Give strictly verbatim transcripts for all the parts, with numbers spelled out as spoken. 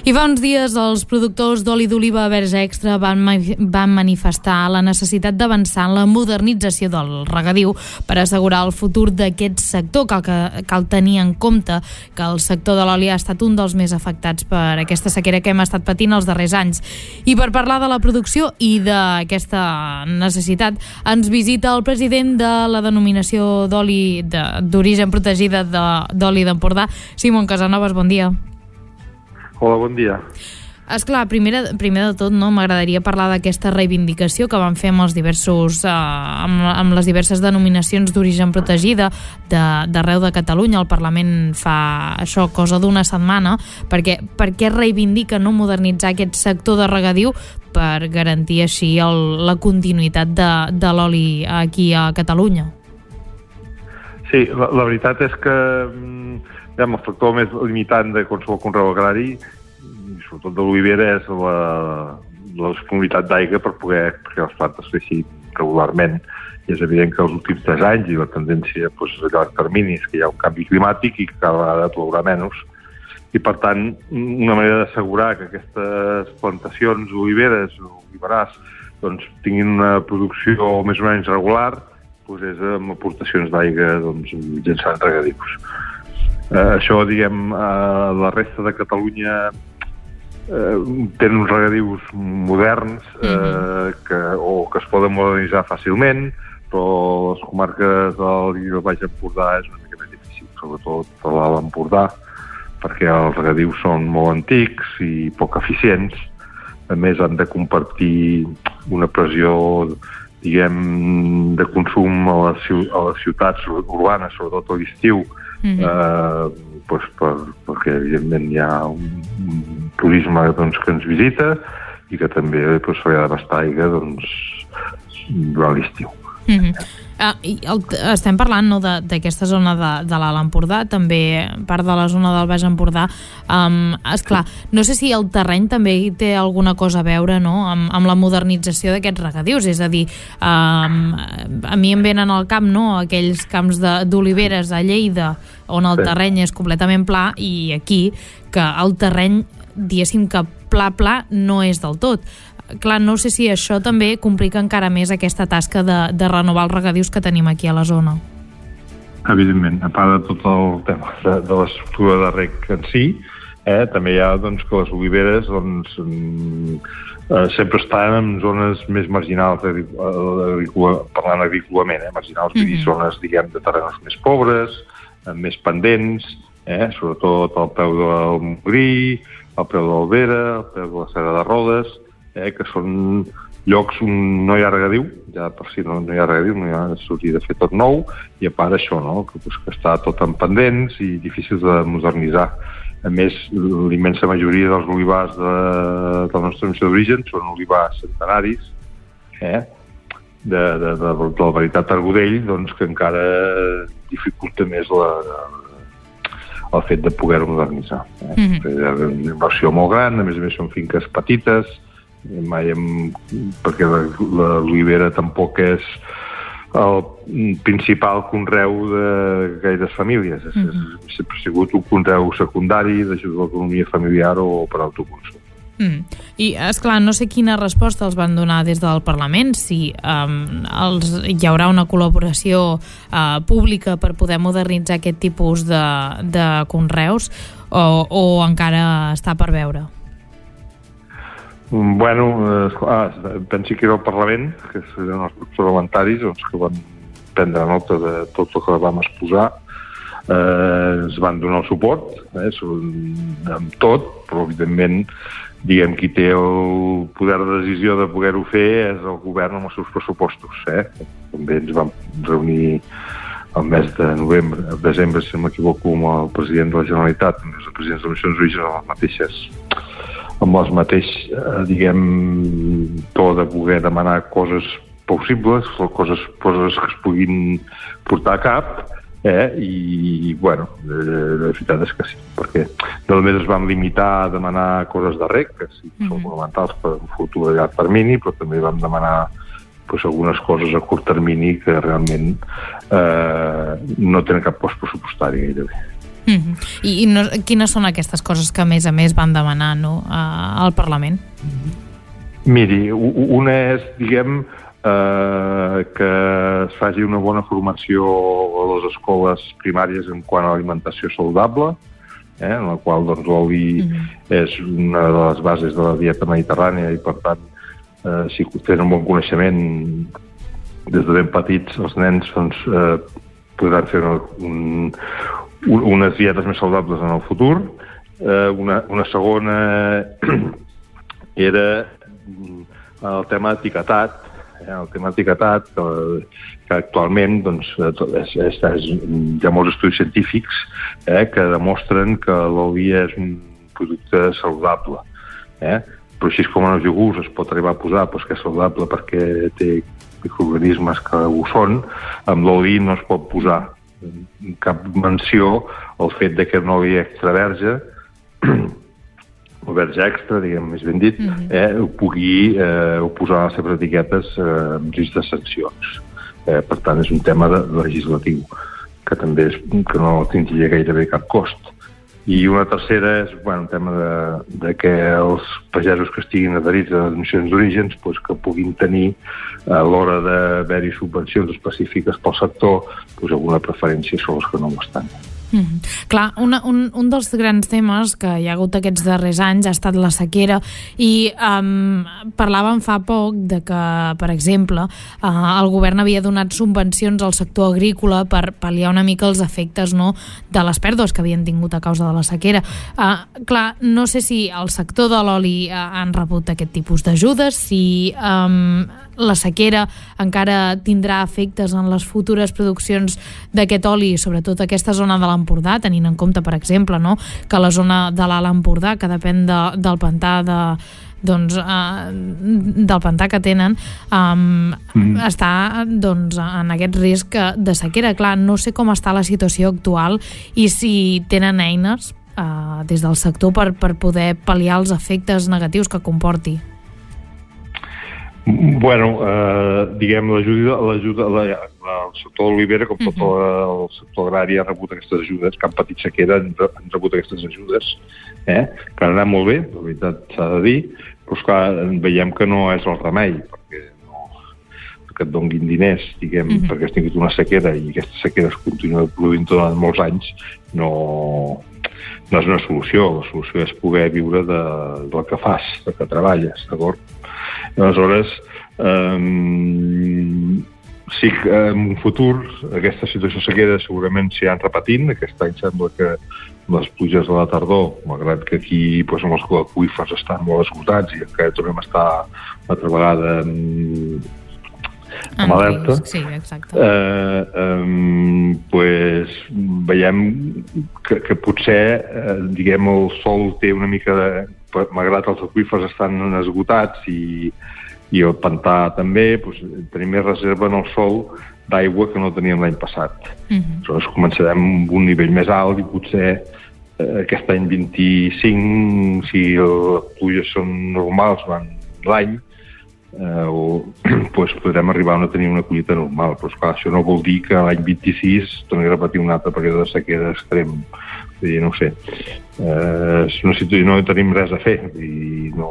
I fa uns dies els productors d'oli d'oliva verge extra van, van manifestar la necessitat d'avançar en la modernització del regadiu per assegurar el futur d'aquest sector. Cal, que, cal tenir en compte que el sector de l'oli ha estat un dels més afectats per aquesta sequera que hem estat patint els darrers anys. I per parlar de la producció i d'aquesta necessitat ens visita el president de la denominació d'oli d'origen protegida d'oli d'Empordà, Simon Casanovas. Bon dia. Hola, bon dia. Esclar, primer, primer de tot, no, m'agradaria parlar d'aquesta reivindicació que van fer amb, els diversos, eh, amb, amb les diverses denominacions d'origen protegida d'arreu de, de Catalunya. El Parlament fa això cosa d'una setmana, perquè per què reivindica no modernitzar aquest sector de regadiu per garantir així el, la continuïtat de, de l'oli aquí a Catalunya? Sí, la, la veritat és que ja, el factor més limitant de qualsevol conreu agrari, sobretot de l'olivera, és la, la disponibilitat d'aigua per poder perquè les plantes creixin regularment. I és evident que els últims tres anys i la tendència doncs, a llarg termini és que hi ha un canvi climàtic i que cada vegada plourà menys. I, per tant, una manera d'assegurar que aquestes plantacions oliveres o oliverars doncs, tinguin una producció més o menys regular doncs, és amb aportacions d'aigua doncs, mitjançant regadius. Uh, això, diguem, uh, la resta de Catalunya uh, tenen uns regadius moderns uh, que, o que es poden modernitzar fàcilment, però les comarques del, del Baix Empordà és una mica més difícil, sobretot a l'Alt Empordà, perquè els regadius són molt antics i poc eficients. A més, han de compartir una pressió, diguem, de consum a les, a les ciutats urbanes, sobretot a l'estiu, Mm-hmm. eh, doncs per, perquè evidentment hi ha un, un turisme doncs, que ens visita i que també doncs, s'ha d'abastar aigua doncs, durant l'estiu. Mm-hmm. Ah, i el, estem parlant no, d'aquesta zona de, de l'Alt Empordà, també part de la zona del Baix Empordà. Um, esclar, no sé si el terreny també té alguna cosa a veure no, amb, amb la modernització d'aquests regadius, és a dir, um, a mi em venen al camp no, aquells camps d'oliveres a Lleida on el terreny és completament pla i aquí que el terreny, diguéssim que pla pla no és del tot. Clar, no sé si això també complica encara més aquesta tasca de, de renovar els regadius que tenim aquí a la zona. Evidentment, a part de tot el tema de, de l'estructura de reg en si, eh, també hi ha doncs, que les oliveres doncs, eh, sempre estan en zones més marginals, parlant agrícolament, eh, marginals, mm-hmm. zones diguem, de terrenys més pobres, eh, més pendents, eh, sobretot al peu del Montgrí, al peu de l'Albera, al peu de la Serra de Rodes, Eh, que són llocs on no hi ha regadiu, ja per si no, no hi ha regadiu, no hi ha sortir de fer tot nou, i a part això, no? que, pues, que està tot en pendents i difícils de modernitzar. A més, l'immensa majoria dels olivars de, de la nostra nació d'origen són olivars centenaris, eh? de, de, de, de la varietat Argodell, doncs, que encara dificulta més la, el fet de poder-ho modernitzar. Eh? Mm-hmm. Hi ha una inversió molt gran, a més a més són finques petites, mai hem, perquè l'olivera tampoc és el principal conreu de gaires famílies. Mm-hmm. És, sempre ha sigut un conreu secundari d'ajuda a l'economia familiar o per autoconsum. Mm. I, esclar, no sé quina resposta els van donar des del Parlament, si um, els, hi haurà una col·laboració uh, pública per poder modernitzar aquest tipus de, de conreus o, o encara està per veure? Bueno, esclar, pensi que era el Parlament, que eren els grups parlamentaris doncs, que van prendre nota de tot el que vam exposar. Eh, ens van donar el suport, eh, amb tot, però evidentment diguem qui té el poder de decisió de poder-ho fer és el govern amb els seus pressupostos. Eh? També ens vam reunir el mes de novembre, el desembre, si no m'equivoco, amb el president de la Generalitat, amb els presidents de les Nacions Unides, amb les mateixes amb els mateix, eh, diguem, to de poder demanar coses possibles, coses, coses que es puguin portar a cap, eh, i, bueno, eh, la veritat és que sí, perquè només es van limitar a demanar coses de reg, que sí, mm-hmm. són fonamentals per un futur a llarg termini, però també vam demanar pues, algunes coses a curt termini que realment eh, no tenen cap cost pressupostari gairebé. Mm-hmm. I, i no, quines són aquestes coses que a més a més van demanar, no, al Parlament? Miri, una és, diguem, eh, que es faci una bona formació a les escoles primàries en quant a alimentació saludable, eh, en la qual doncs, l'oli mm-hmm. és una de les bases de la dieta mediterrània i, per tant, eh, si tenen un bon coneixement des de ben petits, els nens doncs, eh, podran fer una, un, unes dietes més saludables en el futur. Eh, una, una segona era el tema etiquetat, eh, el tema etiquetat que, que actualment doncs, és, és, és, hi ha molts estudis científics eh, que demostren que l'oli és un producte saludable. Eh? Però així com en els iogurts es pot arribar a posar doncs, que és saludable perquè té microorganismes que ho són, amb l'oli no es pot posar cap menció al fet de que un oli extra verge o verge extra, diguem més ben dit, mm-hmm. eh, ho pugui eh, posar a les seves etiquetes eh, amb risc de sancions. Eh, per tant, és un tema de, legislatiu que també és, que no tindria gairebé cap cost. I una tercera és bueno, un tema de, de que els pagesos que estiguin adherits a les denominacions d'orígens doncs, que puguin tenir, a l'hora d'haver-hi subvencions específiques pel sector, doncs, alguna preferència sobre els que no ho estan. Mm-hmm. Clar, una, un, un dels grans temes que hi ha hagut aquests darrers anys ha estat la sequera i um, parlàvem fa poc de que, per exemple, uh, el govern havia donat subvencions al sector agrícola per pal·liar una mica els efectes, no, de les pèrdues que havien tingut a causa de la sequera. Uh, clar, no sé si el sector de l'oli uh, han rebut aquest tipus d'ajudes, si um, la sequera encara tindrà efectes en les futures produccions d'aquest oli, sobretot aquesta zona de l'Empordà, tenint en compte, per exemple, no, que la zona de l'Alt Empordà, que depèn de, del pantà de, doncs, uh, del pantà que tenen, um, mm. està doncs, en aquest risc de sequera. Clar, no sé com està la situació actual i si tenen eines uh, des del sector per, per poder pal·liar els efectes negatius que comporti. Bueno, eh, diguem, l'ajuda, l'ajuda la, el sector d'olivera, com tot el sector agrari, ha rebut aquestes ajudes, que han patit sequera, han, han rebut aquestes ajudes, eh? Que han anat molt bé, la veritat s'ha de dir, però esclar, veiem que no és el remei, perquè no, que et donguin diners, diguem, uh-huh. perquè has tingut una sequera i aquesta sequera es continua produint durant molts anys, no, no és una solució. La solució és poder viure de, del que fas, del que treballes, d'acord? Aleshores, eh, sí que en un futur aquesta situació de sequera segurament s'hi han repetint. Aquest any sembla que les pluges de la tardor, malgrat que aquí doncs, els aqüífers estan molt esgotats i encara tornem a estar altra vegada en, en alerta, sí, exacte. Eh, eh, pues, veiem que, que potser eh, diguem, el sol té una mica de... malgrat els aqüífers estan esgotats i, i el pantà també, doncs, tenim més reserva en el sol d'aigua que no teníem l'any passat. Mm-hmm. Aleshores començarem amb un nivell més alt i potser eh, aquest any vint-i-cinc, si les pluges són normals durant l'any, eh, o, doncs podrem arribar a no tenir una collita normal. Però esclar, això no vol dir que l'any vint-i-sis torni a repetir un altre període de sequera extrem. Vull dir, no ho sé. Eh, és una situació, no tenim res a fer. I no...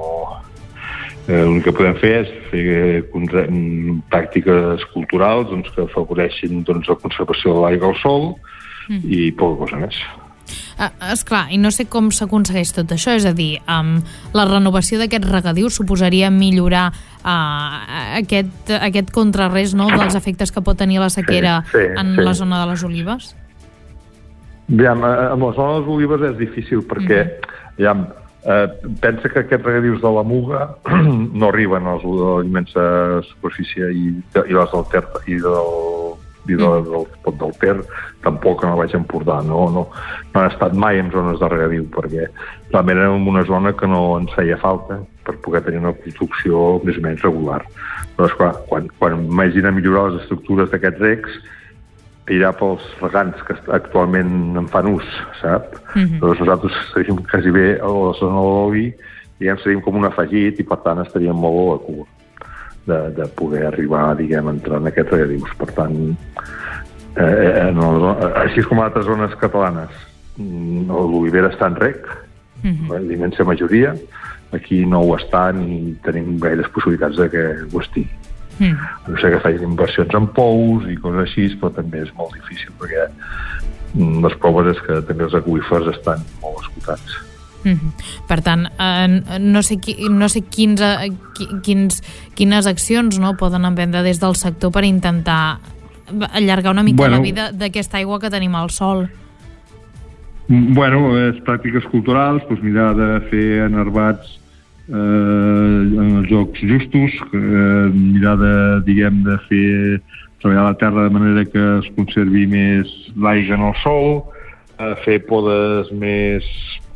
Eh, l'únic que podem fer és fer contra... pràctiques culturals doncs, que afavoreixin doncs, la conservació de l'aigua al sol mm. i poca cosa més. Uh, esclar, i no sé com s'aconsegueix tot això, és a dir, um, la renovació d'aquest regadiu suposaria millorar uh, aquest, aquest contrarrés, no, dels efectes que pot tenir la sequera sí, sí, en sí. la zona de les olives? Aviam, amb la zona de les olives és difícil perquè mm-hmm. aviam, eh, pensa que aquests regadius de la Muga no arriben als de la immensa superfície i, i les del Ter i del, i del, del, del, del Ter tampoc no vaig Empordà, no, no, no han estat mai en zones de regadiu perquè realment érem en una zona que no ens feia falta per poder tenir una construcció més o menys regular. Però esclar, quan, quan imagina millorar les estructures d'aquests recs irà pels regants que actualment en fan ús, sap? Mm-hmm. Doncs nosaltres seríem quasi bé a la zona de l'oli, diguem, seríem com un afegit i per tant estaríem molt a la cua de, de poder arribar, diguem, a entrar en aquests regadius. Per tant, eh, no, així com a altres zones catalanes, l'olivera està en rec, uh-huh. la immensa majoria. Aquí no ho està ni tenim gaires possibilitats de que ho estigui. Mm. No sé que facin inversions en pous i coses així, però també és molt difícil perquè les proves és que també els aqüífers estan molt esgotats. Mm-hmm. Per tant, eh, no sé, qui, no sé quins, eh, quins, quines accions no, poden emprendre des del sector per intentar allargar una mica bueno, la vida d'aquesta aigua que tenim al sol. Bueno, és pràctiques culturals, doncs mirar de fer enervats eh, en els jocs justos, eh, mirar de, diguem, de fer treballar la terra de manera que es conservi més l'aigua en el sol, eh, fer podes més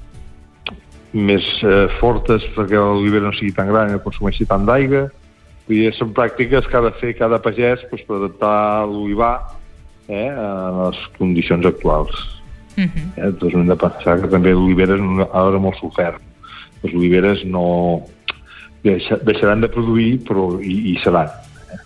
més eh, fortes perquè l'olivera no sigui tan gran i no consumeixi tant d'aigua. Vull dir, són pràctiques que ha de fer cada pagès doncs, per adaptar l'olivar eh, a les condicions actuals. Uh-huh. Eh, doncs hem de pensar que també l'olivera és una arbre molt sofert. Les oliveres no deixa, deixaran de produir però i, i seran. Eh?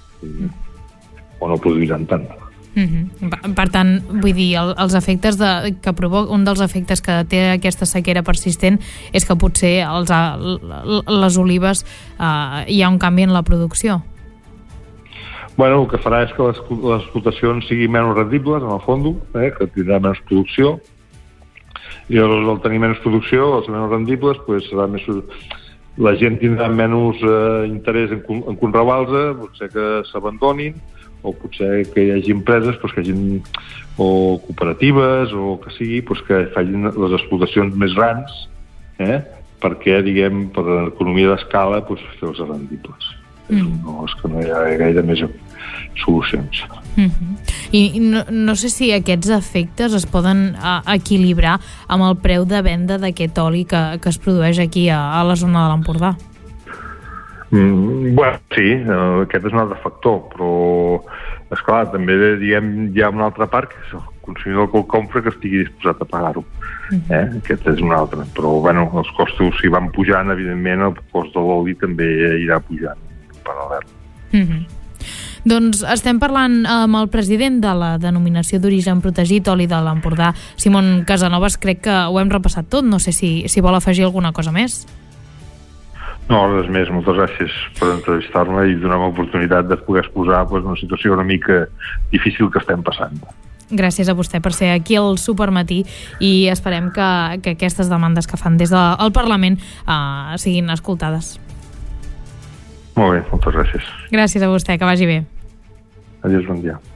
O no produiran tant. Uh-huh. Per tant, vull dir, el, els efectes de, que provoca, un dels efectes que té aquesta sequera persistent és que potser els, les olives eh, hi ha un canvi en la producció. Bueno, el que farà és que les, les explotacions siguin menys rendibles, en el fons, eh, que tindrà menys producció, i al, al tenir menys producció, els menys rendibles, pues, serà més, la gent tindrà menys eh, interès en, en conrear-los, potser que s'abandonin, o potser que hi hagi empreses pues, que hagin, o cooperatives o que sigui, pues, que facin les explotacions més grans eh? perquè, diguem, per l'economia d'escala pues, fer-los rendibles. Mm. No, és que no hi ha gaire més solucions. Mm-hmm. I no, no sé si aquests efectes es poden a, equilibrar amb el preu de venda d'aquest oli que, que es produeix aquí a, a la zona de l'Empordà. Mm, bueno, sí, aquest és un altre factor, però esclar, també diguem, hi ha una altra part que és el consumidor que el compra que estigui disposat a pagar-ho. Mm-hmm. eh? Aquest és un altre, però bueno, els costos si van pujant, evidentment el cost de l'oli també irà pujant en paral·lel. Mm-hmm. Doncs estem parlant amb el president de la denominació d'origen protegit Oli de l'Empordà, Simón Casanovas. Crec que ho hem repassat tot, no sé si, si vol afegir alguna cosa més. No, res més. Moltes gràcies per entrevistar-me i donar-me l'oportunitat de poder exposar pues, una situació una mica difícil que estem passant. Gràcies a vostè per ser aquí al Supermatí i esperem que, que aquestes demandes que fan des del Parlament eh, siguin escoltades. Molt bé, moltes gràcies. Gràcies a vostè, que vagi bé. Adéu, bon dia.